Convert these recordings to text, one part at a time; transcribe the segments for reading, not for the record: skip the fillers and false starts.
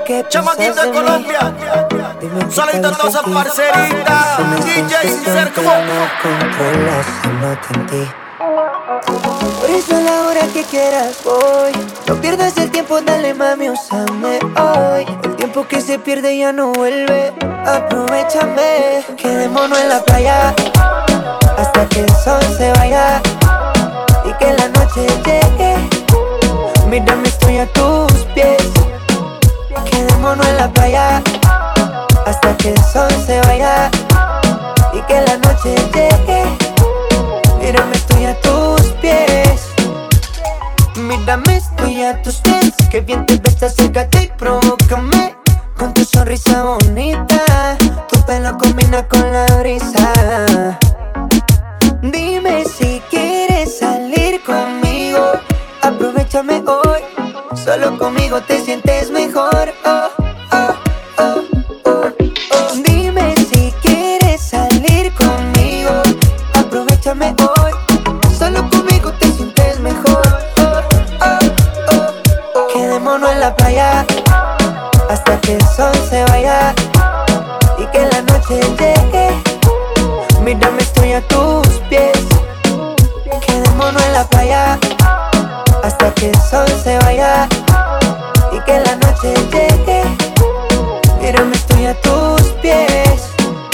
Chamaquito de Colombia, solito todas esas parceritas, DJ sin ser como. No controlas, se nota en ti. Por eso a la hora que quieras voy. No pierdas el tiempo, dale mami, úsame hoy. El tiempo que se pierde ya no vuelve. Aprovechame, quedémonos en la playa hasta que el sol se vaya y que la noche llegue. Mírame, estoy a tus pies. Quedémonos en la playa hasta que el sol se vaya y que la noche llegue. Mírame, estoy a tus pies. Mírame, estoy a tus pies. Que bien te ves, acércate y provócame con tu sonrisa bonita. Tu pelo combina con la brisa. Dime si quieres salir conmigo. Aprovechame hoy. Solo conmigo te sientes mejor. Oh, oh, oh, oh, oh. Dime si quieres salir conmigo. Aprovechame hoy. Solo conmigo te sientes mejor. Oh, oh, oh, oh. Quedémonos en la playa hasta que el sol se vaya y que la noche llegue. Mírame, estoy a tus pies. Quedémonos en la playa hasta que el sol se vaya y que la noche llegue. Mírame, estoy a tus pies.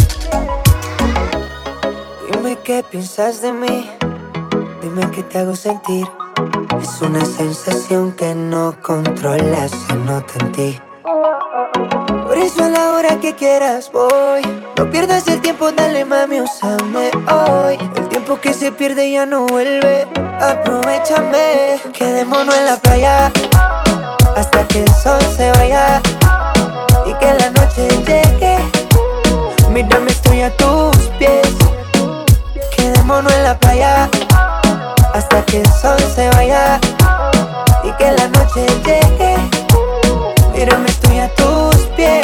Dime qué piensas de mí. Dime qué te hago sentir. Es una sensación que no controlas, se nota en ti. Por eso a la hora que quieras voy. No pierdas el tiempo, dale mami, úsame hoy. El tiempo que se pierde ya no vuelve. Aprovechame, quedémonos en la playa hasta que el sol se vaya y que la noche llegue. Mírame, estoy a tus pies. Quedémonos en la playa hasta que el sol se vaya y que la noche llegue. Mírame, estoy a tus pies.